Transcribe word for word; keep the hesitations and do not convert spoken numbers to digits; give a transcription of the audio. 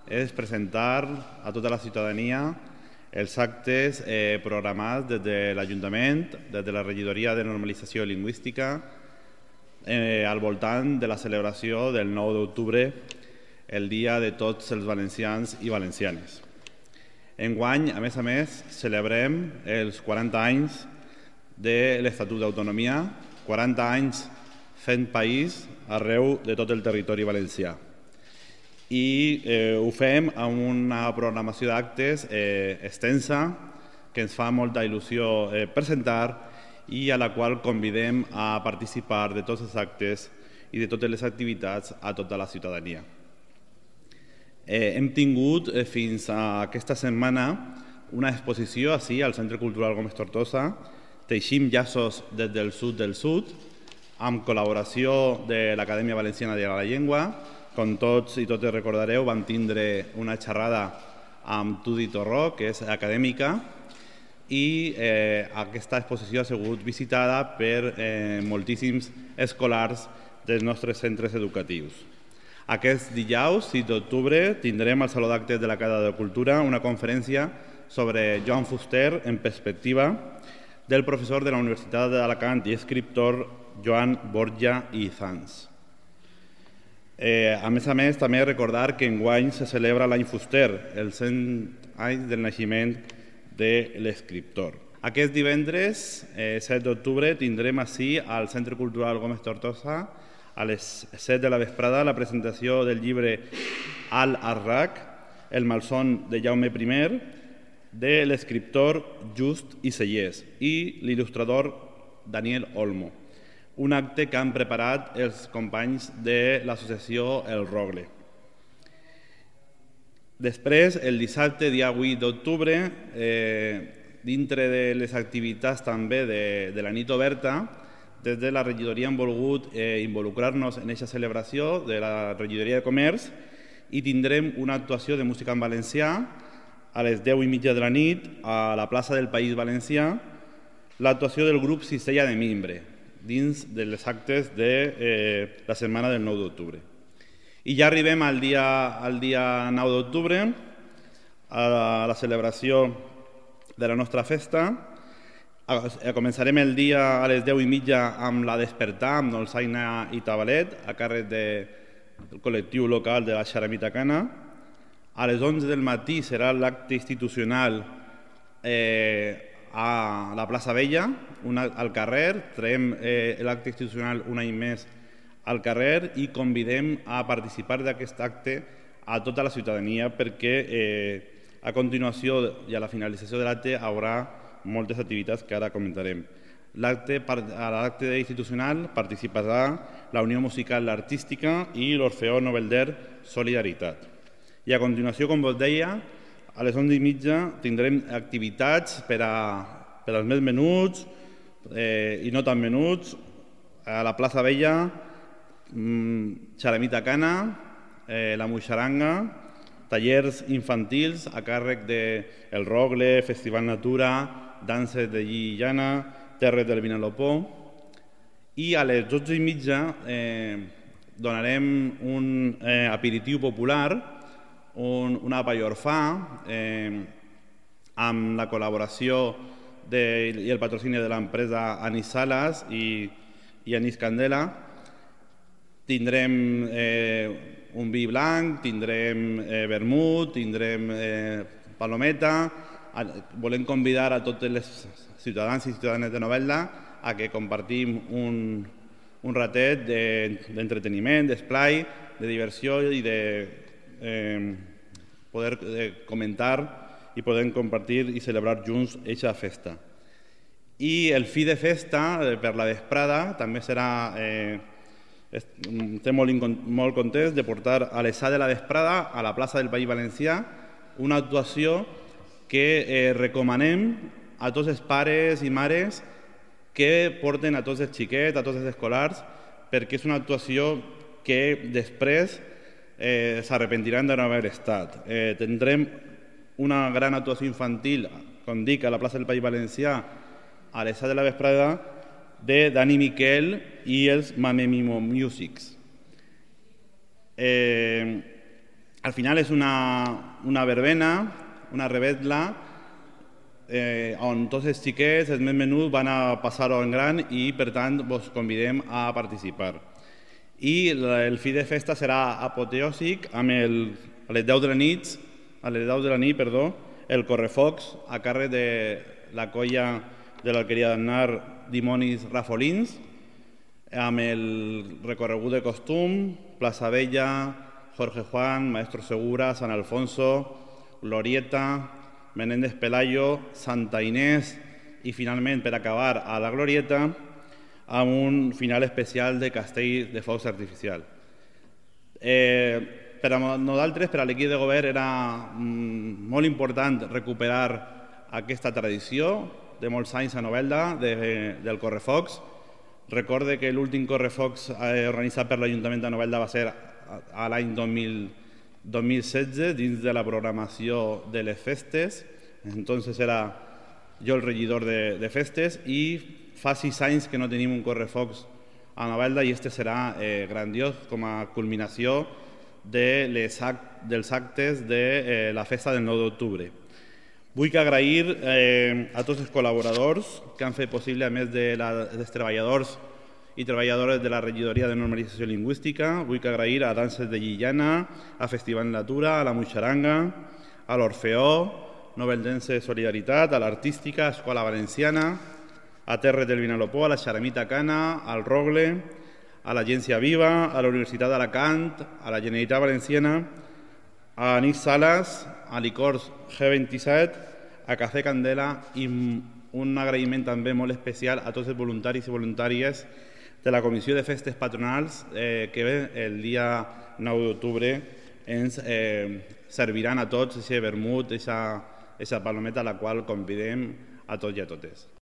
és presentar a tota la ciutadania els actes eh, programats des de l'Ajuntament, des de la Regidoria de Normalització Lingüística, eh, al voltant de la celebració del nou d'octubre, el dia de tots els valencians i valencianes. Enguany, a més a més, celebrem els quaranta anys de l'Estatut d'Autonomia, quaranta anys fent país arreu de tot el territori valencià. I eh, ho fem amb una programació d'actes eh, extensa que ens fa molta il·lusió eh, presentar i a la qual convidem a participar de tots els actes i de totes les activitats a tota la ciutadania. Eh, hem tingut eh, fins a aquesta setmana una exposició així al Centre Cultural Gómez Tortosa, Teixim llaços des del sud del sud, amb col·laboració de l'Acadèmia Valenciana de la Llengua. Com tots i totes recordareu, vam tindre una xerrada amb Tudi Torró, que és acadèmica, i eh, aquesta exposició ha sigut visitada per eh, moltíssims escolars dels nostres centres educatius. Aquest dijous, sis d'octubre, tindrem al Saló d'Actes de la Casa de Cultura una conferència sobre Joan Fuster en perspectiva del professor de la Universitat d'Alacant i escriptor Joan Borja i Sans. Eh, a més a més, també recordar que enguany se celebra l'any Fuster, els cent anys del naixement de l'escriptor. Aquest divendres, eh, set d'octubre, tindrem ací al Centre Cultural Gómez Tortosa a les set de la vesprada la presentació del llibre Al-Arraq, el malson de Jaume I, de l'escriptor Just i Sellers i l'il·lustrador Daniel Olmo. Un acte que han preparat els companys de l'associació El Rogle. Després, el dissabte, dia vuit d'octubre, eh, dintre de les activitats també de, de la nit oberta, des de la regidoria hem volgut eh, involucrar-nos en aquesta celebració de la regidoria de comerç i tindrem una actuació de música en valencià a les deu i mitja de la nit a la plaça del País Valencià, l'actuació del grup Cistella de Mimbre, dins dels actes de eh, la setmana del nou d'octubre. I ja arribem al dia, al dia nou d'octubre, a la celebració de la nostra festa. Començarem el dia a les deu i mitja amb la Despertar, amb dolçaina i tabalet, a càrrec de, del col·lectiu local de la Xaramita Cana. A les onze del matí serà l'acte institucional eh, a la plaça Vella, una, al carrer. Traiem eh, l'acte institucional un any més al carrer i convidem a participar d'aquest acte a tota la ciutadania perquè eh, a continuació i a la finalització de l'acte hi haurà moltes activitats que ara comentarem. L'acte, a l'acte institucional participarà la Unió Musical Artística i l'Orfeó Novelder Solidaritat. I a continuació, com vos deia, a les onze i mitja tindrem activitats per, a, per als més menuts eh, i no tan menuts. A la plaça Vella, mmm, Xaramita Cana, eh, la Muixaranga, tallers infantils a càrrec de El Rogle, Festival Natura, danses de Lli i Llana, Terres del Vinalopó. I a les dotze i mitja eh, donarem un eh, aperitiu popular, un, un apa i orfà, eh, amb la col·laboració de, i el patrocini de l'empresa Anís Salas i, i Anís Candela. Tindrem eh, un vi blanc, tindrem eh, vermut, tindrem eh, palometa. Volem convidar a tots els ciutadans i ciutadanes de Novelda a que compartim un, un ratet d'entreteniment, d'esplai, de diversió i de eh, poder eh, comentar i poder compartir i celebrar junts aquesta festa. I el fi de festa, eh, per la vesprada, també serà... Eh, estem molt, molt contents de portar a les set de la vesprada a la plaça del País Valencià una actuació que eh, recomanem a tots els pares i mares que porten a tots els xiquets, a tots els escolars, perquè és una actuació que després eh, s'arrepentiran de no haver estat. Eh, tindrem una gran actuació infantil, com dic, a la plaça del País Valencià a les set de la vesprada de Dani Miquel i els Mamemimo Musics. Eh, Al final és una, una verbena, una revetla, eh, on tots els xiquets, els més menuts, van a passar-ho en gran i, per tant, vos convidem a participar. I el fi de festa serà apoteòsic amb el, a les deu de la nit, a les deu de la nit, perdó, el correfocs a càrrec de la colla de l'Alqueria d'Aznar Dimonis Rafolins, amb el recorregut de costum, Plaça Vella, Jorge Juan, Maestro Segura, San Alfonso, Glorieta, Menéndez Pelayo, Santa Inés i finalment, per acabar, a la Glorieta, amb un final especial de castell de focs artificial. Eh, per a nosaltres, per a l'equip de govern, era mm, molt important recuperar aquesta tradició de molts anys a Novelda, de, del correfocs. Recorde que l'últim correfocs eh, organitzat per l'Ajuntament de Novelda va ser a, a l'any dos mil setze, dins de la programació de les festes. Entonces era jo el regidor de, de festes i fa sis anys que no tenim un correfocs a Novelda i este serà eh, grandiós com a culminació de les act, dels actes de eh, la festa del nou d'octubre. Vull agrair eh, a tots els col·laboradors que han fet possible, a més de la, dels treballadors i treballadores de la Regidoria de Normalització Lingüística, vull agrair a Danses de Llillana, a Festival Natura, a la Muixaranga, a l'Orfeó, Noveldense Solidaritat, a l'Artística, a Escola Valenciana, a Terres del Vinalopó, a la Xaramita Cana, al Rogle, a l'Agència Viva, a la Universitat d'Alacant, a la Generalitat Valenciana, a Anís Salas, a Licors G vint-i-set, a Cafè Candela i un agraïment també molt especial a tots els voluntaris i voluntàries de la Comissió de Festes Patronals eh, que el dia nou d'octubre ens eh, serviran a tots aquest vermut, aquesta palometa a la qual convidem a tots i a totes.